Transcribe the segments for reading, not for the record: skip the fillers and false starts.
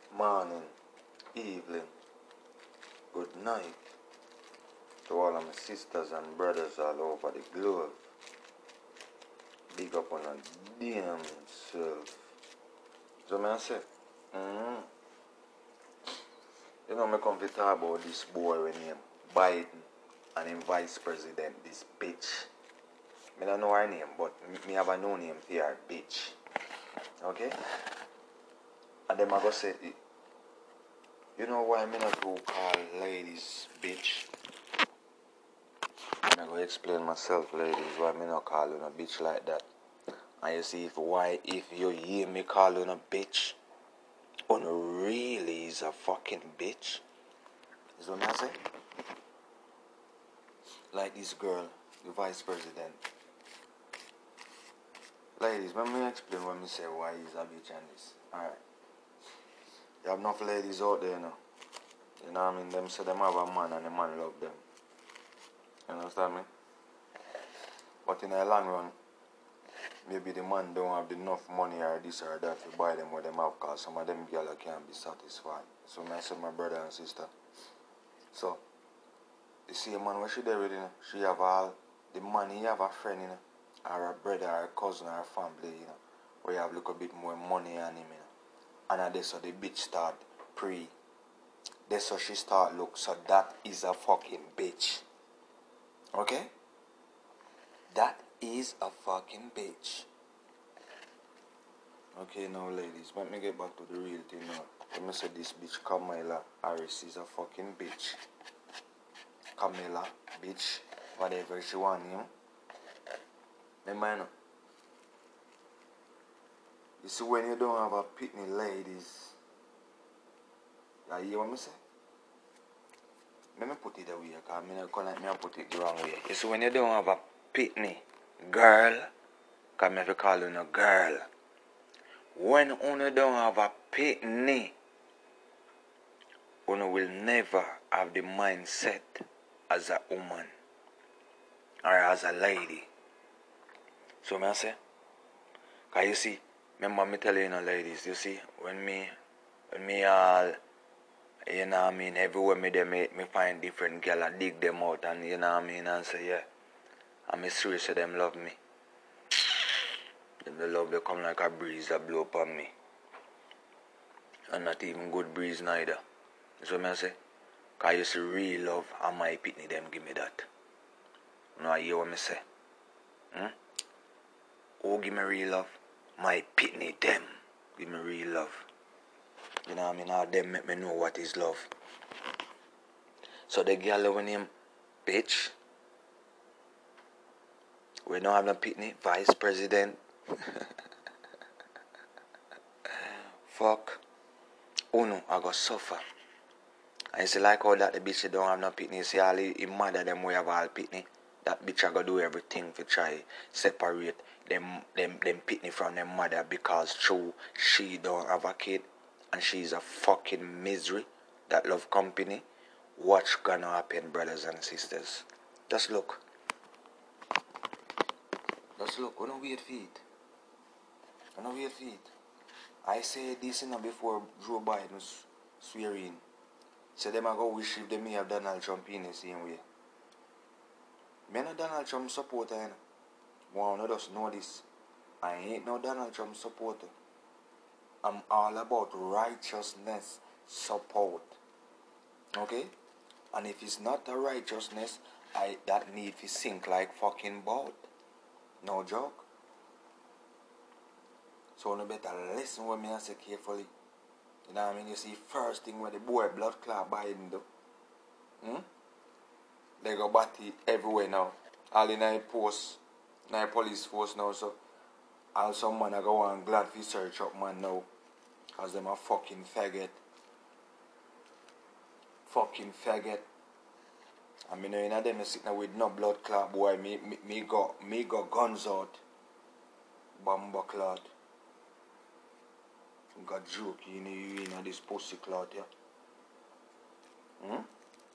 morning, evening, good night to all of my sisters and brothers all over the globe. Big up on a damn self. So I say, you know, I come to talk about this boy named Biden and him vice president, this bitch. I don't know her name, but me have a no name for her, bitch. Okay? And then I go say, you know why me not go call ladies bitch? I'm going to explain myself, ladies, why me not call you a bitch like that. And you see if you hear me call you a bitch, you really is a fucking bitch. Is what I say? Like this girl, the vice president. Ladies, let me explain what me say why he's a bitch and this. Alright. You have enough ladies out there, you know. You know what I mean? Them say them have a man and the man love them. You understand me? But in the long run, maybe the man don't have enough money or this or that to buy them what them have, because some of them girls can't be satisfied. So I say my brother and sister. So, you see a man, what she there with, you know, she have all the money, you have a friend, you know, or a brother or a cousin or a family, you know, where you have a little bit more money on him, you know. And that's how the bitch start pre. That's how she start look. So that is a fucking bitch. Okay? That is a fucking bitch. Okay, now ladies, let me get back to the real thing now. Let me say this bitch Kamala Harris is a fucking bitch. Kamala, bitch, whatever she want, you know. Remember, you know. You see, when you don't have a pitney, ladies, you hear what I say? Let me put it away, because I put it the wrong way. You see, when you don't have a pitney girl, because I have to call you a girl. When you don't have a pitney, you will never have the mindset as a woman or as a lady. So I say, because you see, remember me tell you, ladies, you see, when me all, you know what I mean, everywhere me there, me find different girl, I dig them out, and you know what I mean, and say, yeah, and me serious, them love me. The love they come like a breeze that blow upon me. And not even good breeze neither. That's what I say. Because you see real love and my pitney them give me that. You know, I hear what I say. Who give me real love? My pitney them give me real love. You know what I mean? All them make me know what is love. So the girl loving him, bitch. We don't have no pitney. Vice president. Fuck. Uno, I go suffer. And you see like how that the bitch don't have no pitney. You see all the mother them we have all pitney. That bitch I go do everything to try separate them pitney from them mother, because true she don't have a kid and she's a fucking misery that love company. What's gonna happen, brothers and sisters? Just look. Just look. We don't wait for it. We don't wait for it. I say this before Joe Biden swear in. So them I go wish if they may have Donald Trump in the same way. Me no Donald Trump supporter, you know. One just know this. I ain't no Donald Trump supporter. I'm all about righteousness support. Okay? And if it's not a righteousness, that need to sink like fucking boat. No joke. So you better listen what me I say carefully. You know what I mean? You see, first thing when the boy blood clot Biden do. They go batty everywhere now. All in a post, in a police force now, so all some man I go on glad for search up man now. Cause them a fucking faggot. Fucking faggot. I mean, you know them sitting with no blood clot boy, me go guns out. Bomba clot. Got joke in this pussy clot, yeah.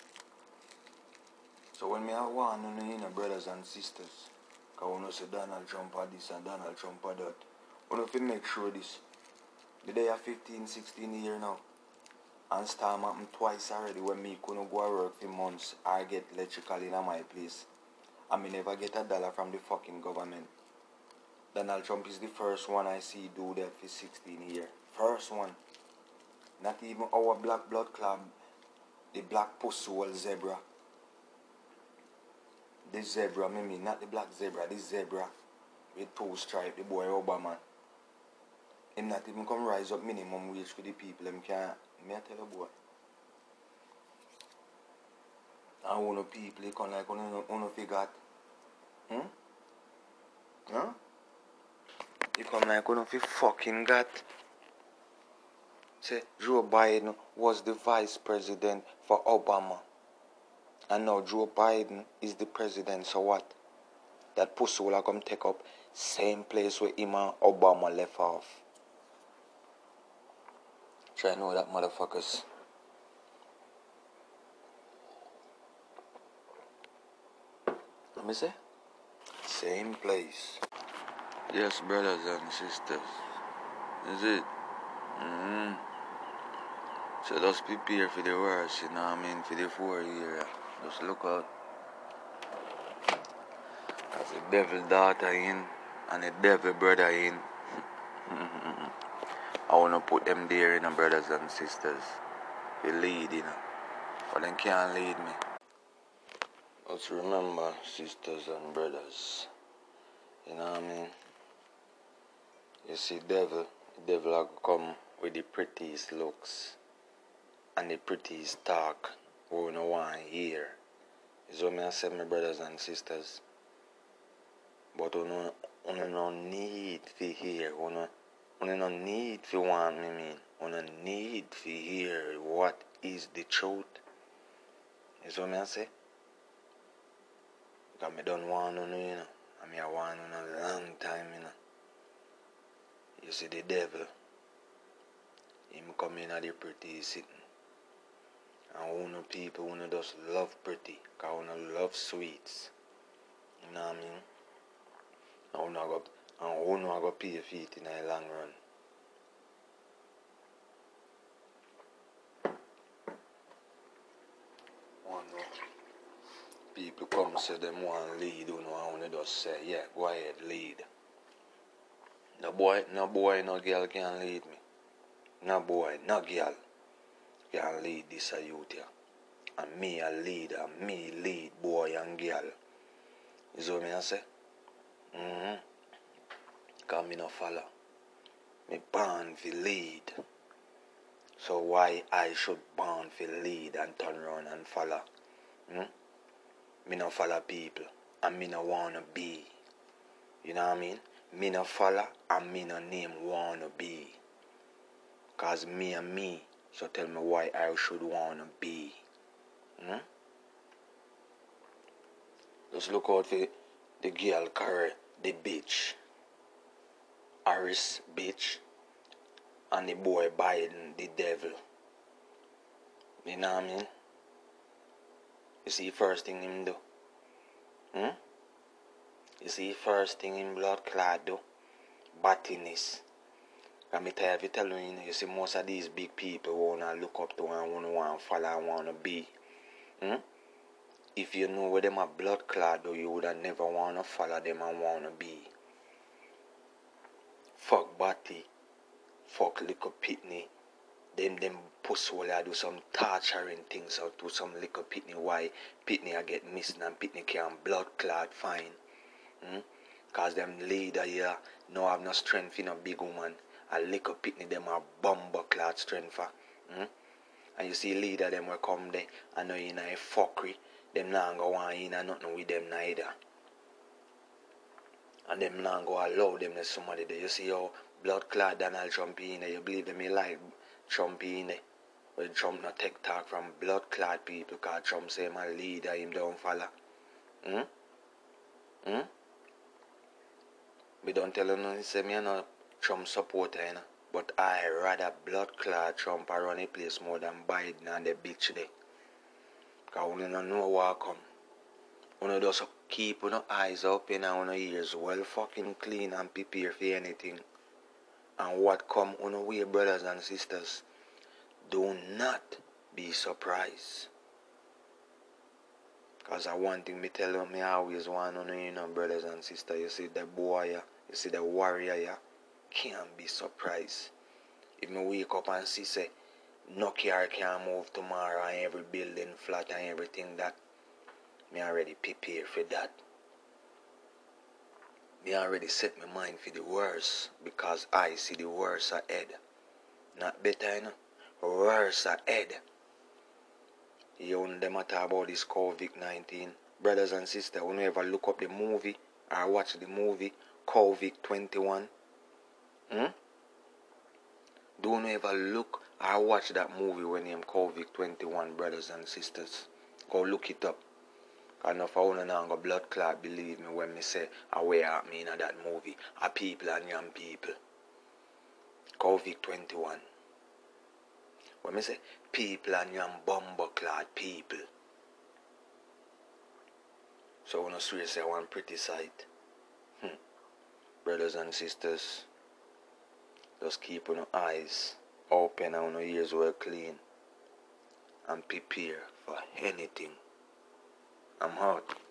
So when me have one, brothers and sisters, because we say Donald Trump or this and Donald Trump or that, we have to make sure this. The day of 15, 16 years now, And storm happened twice already when me couldn't go to work for months or get electrical in my place. And me never get $1 from the fucking government. Donald Trump is the first one I see do that for 16 years. First one. Not even our black blood club. The black pussy zebra. The zebra, me mean, not the black zebra, the zebra. With 2 stripes, the boy Obama. Him not even come rise up minimum wage for the people. Him can't, me I tell you boy. And one of people, he come like one forgot. Huh? He come like one fucking got. Say, Joe Biden was the vice president for Obama. And now Joe Biden is the president, so what? That pussy will come take up same place where him and Obama left off. Try to know that motherfuckers. Let me say. Same place. Yes, brothers and sisters. Is it? So just prepare for the worst, you know what I mean? For the 4 year. Just look out. As the devil daughter in and the devil brother in. I want to put them there, you know, brothers and sisters. They lead, you know. But they can't lead me. Let's remember, sisters and brothers. You know what I mean? You see, the devil will come with the prettiest looks and the prettiest talk we don't want to hear. Is what I say, my brothers and sisters. But we don't need to hear. We don't need to want me mean. We don't need to hear what is the truth. Is what I say? Because I don't want to know, you know. I want to know a long time, you know. You see the devil, him come in at the pretty sitting. And people who just love pretty, because who love sweets. You know what I mean? And who not go pay feet in the long run. People come say them want lead, you know, and they just say, yeah, go ahead, lead. No boy, no girl can lead me. No boy, no girl can lead this youth here. And me a leader, me lead boy and girl. You see what I say? Because me no follow. Me born for lead. So why I should born for lead and turn around and follow? Me no follow people and me no wanna be. You know what I mean? Me no follow and me no name wanna be. Cause me and me. So tell me why I should wanna be. Just look out for the girl Curry, the bitch. Harris, bitch. And the boy Biden, the devil. You know what I mean? You see first thing him do? You see first thing in blood clad do? Battiness. And me tell you, you see most of these big people wanna look up to and wanna follow and wanna be. If you know where them are blood clad do, you would have never wanna follow them and wanna be. Fuck Batty. Fuck little Pitney. Them pussy will do some torturing things or do some little Pitney. Why Pitney I get missing and Pitney can't blood clot fine. Cause them leader here no have no strength in a big woman. A little Pitney them are bumper clot strength for. And you see leader them will come there and know in a fuckery. Them not go on in and nothing with them neither. And them not go allow them to somebody there. You see how blood clot Donald Trump in there. You believe them he like Trump in there. But Trump not take talk from blood clot people because Trump say my leader him don't follow. Me don't tell you no, say me no Trump supporter, you know. But I rather blood clot Trump run a place more than Biden and the bitch there. Because we don't know what come. We just keep our eyes open and our ears well fucking clean and prepare for anything. And what come on the way, brothers and sisters, Do not be surprised. Because I one thing me tell you, me always want to know, you know, brothers and sisters, you see the boy, you see the warrior, can't be surprised. If me wake up and see, say, no car can move tomorrow and every building flat and everything that, me already prepare for that. Me already set my mind for the worst because I see the worst ahead. Not better, you know, worse ahead. You know them talk about this COVID-19. Brothers and sisters, when you ever look up the movie or watch the movie COVID-21, don't ever look or watch that movie when named COVID-21, brothers and sisters. Go look it up. And if I want to go blood clot, believe me when me say aware of me in that movie. A people and young people. COVID-21. When me say people and young bomber clot people. So when I swear say one pretty sight. Brothers and sisters, just keep your eyes open and your ears well clean. And prepare for anything. I'm out.